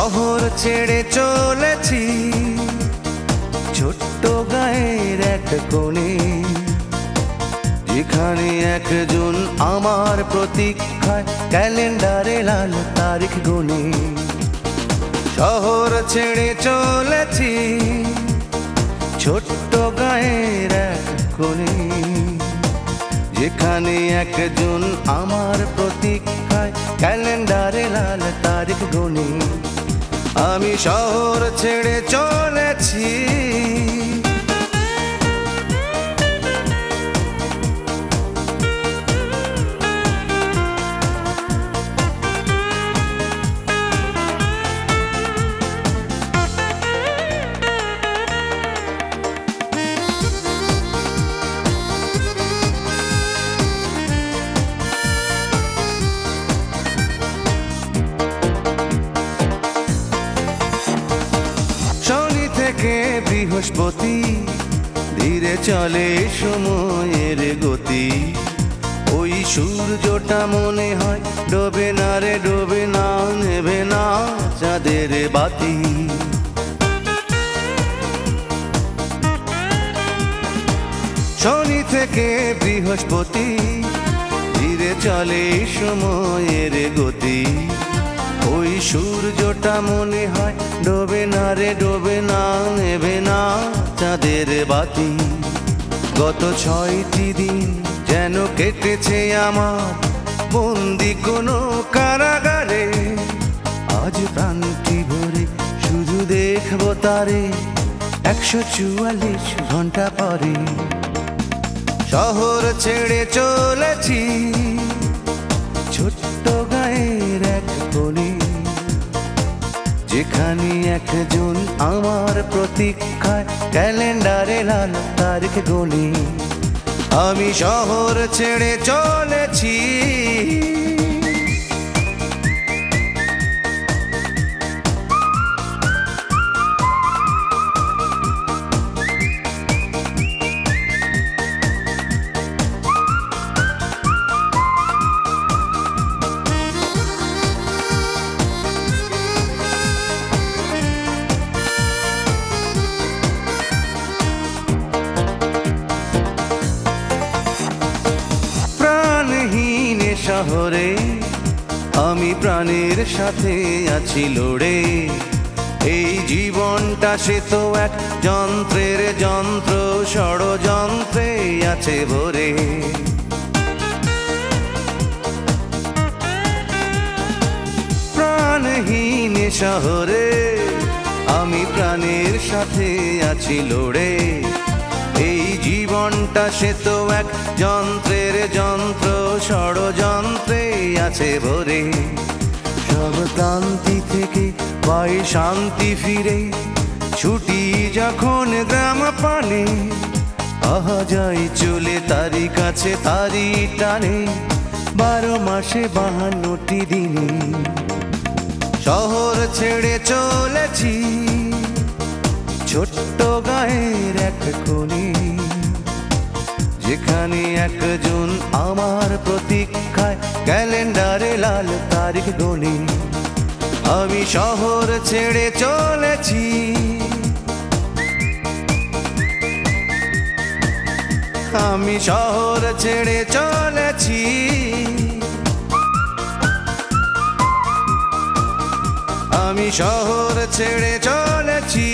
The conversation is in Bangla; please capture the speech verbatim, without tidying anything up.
শহর ছেড়ে চলেছি ছোট্ট গায়ের এক কোণে, যেখানে একজন আমার প্রতীক্ষায় ক্যালেন্ডারে লাল তারিখ গুনে। শহর ছেড়ে চলেছি ছোট্ট গায়ের এক কোণে, যেখানে একজন আমার প্রতীক্ষায় ক্যালেন্ডারে লাল তারিখ গুনে। আমি শহর ছেড়ে চলেছি। বৃহস্পতি ধীরে চলে সময়ের গতি, ওই সূর্যটা মনে হয় ডোবে না রে ডোবে না, নেবে না চাঁদের বাতি। শনি থেকে বৃহস্পতি ধীরে চলে সময়ের গতি, ওই সূর্যটা মনে হয় ডোবে না রে ডোবে না, নেবে না চাঁদের বাতি। গত ছয়টি দিন যেন কেটেছে আমার বন্দি কোনো কারাগারে, আজ প্রাণটি ভরে শুধু দেখবো তারে একশো চুয়াল্লিশ ঘন্টা পরে। শহর ছেড়ে চলেছি ছোট্ট গায়ের এক কোণে, যেখানে একজন আমার প্রতীক্ষায় ক্যালেন্ডারে লাল তারিখ গুনে। আমি শহর ছেড়ে চলেছি। শহরে আমি প্রাণের সাথে আছি লড়ে, এই জীবনটা সে তো এক যন্ত্রের যন্ত্র, ষড়যন্ত্রে আছে ভরে। প্রাণহীন শহরে আমি প্রাণের সাথে আছি লড়ে, এই জীবনটা সে তো এক যন্ত্রের যন্ত্র, ষড়যন্ত্রে আছে ভরে। সব ক্লান্তি থেকে পাই শান্তি ফিরে, ছুটি যখন গ্রাম পানে, আহা যাই চলে তারি কাছে তারি টানে, বারো মাসে বাহান্নটি দিনে। শহর ছেড়ে চলেছি ছোট্ট গায়ের এক কোণে, যেখানে একজন আমার প্রতীক্ষায় ক্যালেন্ডারে লাল তারিখ গুনে। আমি শহর ছেড়ে চলেছি। আমি শহর ছেড়ে চলেছি। আমি শহর ছেড়ে চলেছি।